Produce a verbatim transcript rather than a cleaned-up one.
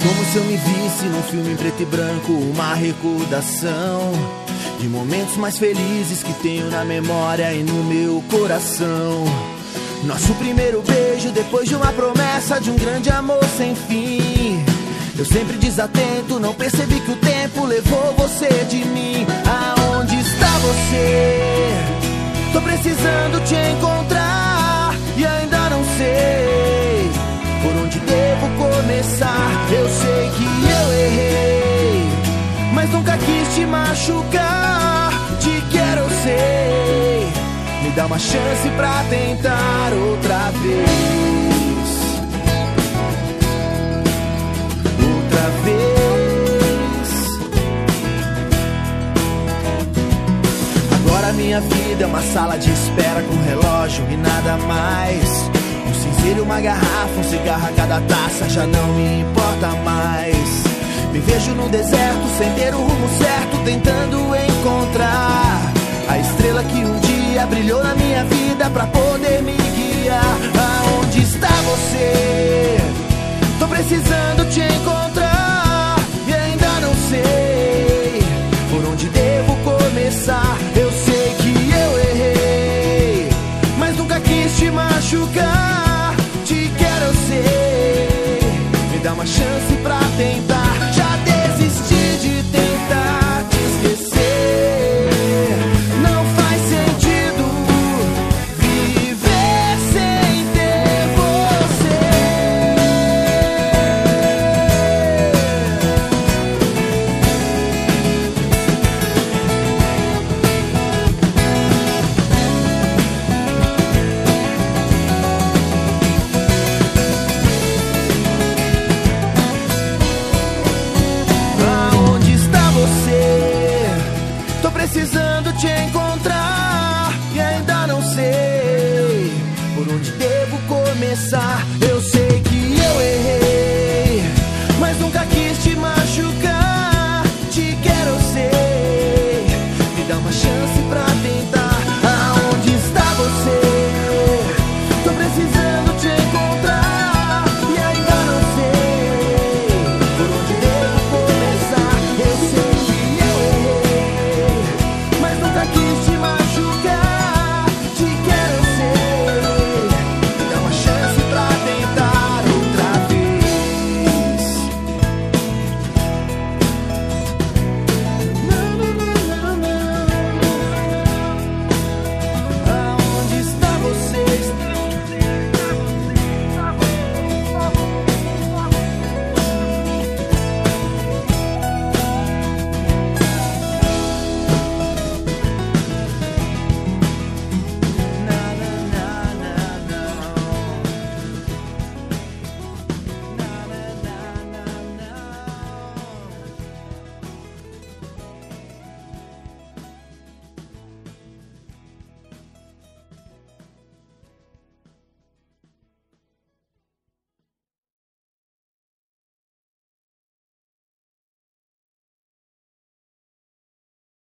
Como se eu me visse num filme em preto e branco, uma recordação de momentos mais felizes que tenho na memória e no meu coração. Nosso primeiro beijo depois de uma promessa de um grande amor sem fim. Eu sempre desatento, não percebi que o tempo levou você de mim. Aonde está você? Tô precisando te encontrar e ainda não sei por onde devo começar. Eu sei que eu errei, mas nunca quis te machucar. Te quero, eu sei. Me dá uma chance pra tentar outra vez. Outra vez. Agora minha vida é uma sala de espera com relógio e nada mais. Um cinzeiro, uma garrafa, um cigarro a cada taça já não me importa mais. Me vejo no deserto sem ter o rumo certo, tentando encontrar a estrela que um dia brilhou na minha vida pra poder me guiar. Aonde está você? Tô precisando te encontrar e ainda não sei por onde devo começar. Eu sei que eu errei, mas nunca quis te machucar. Te quero, eu sei. Me dá uma chance pra tentar. Já desisti de tentar te esquecer. Não faz sentido viver sem ter você. Aonde está você? Tô precisando te encontrar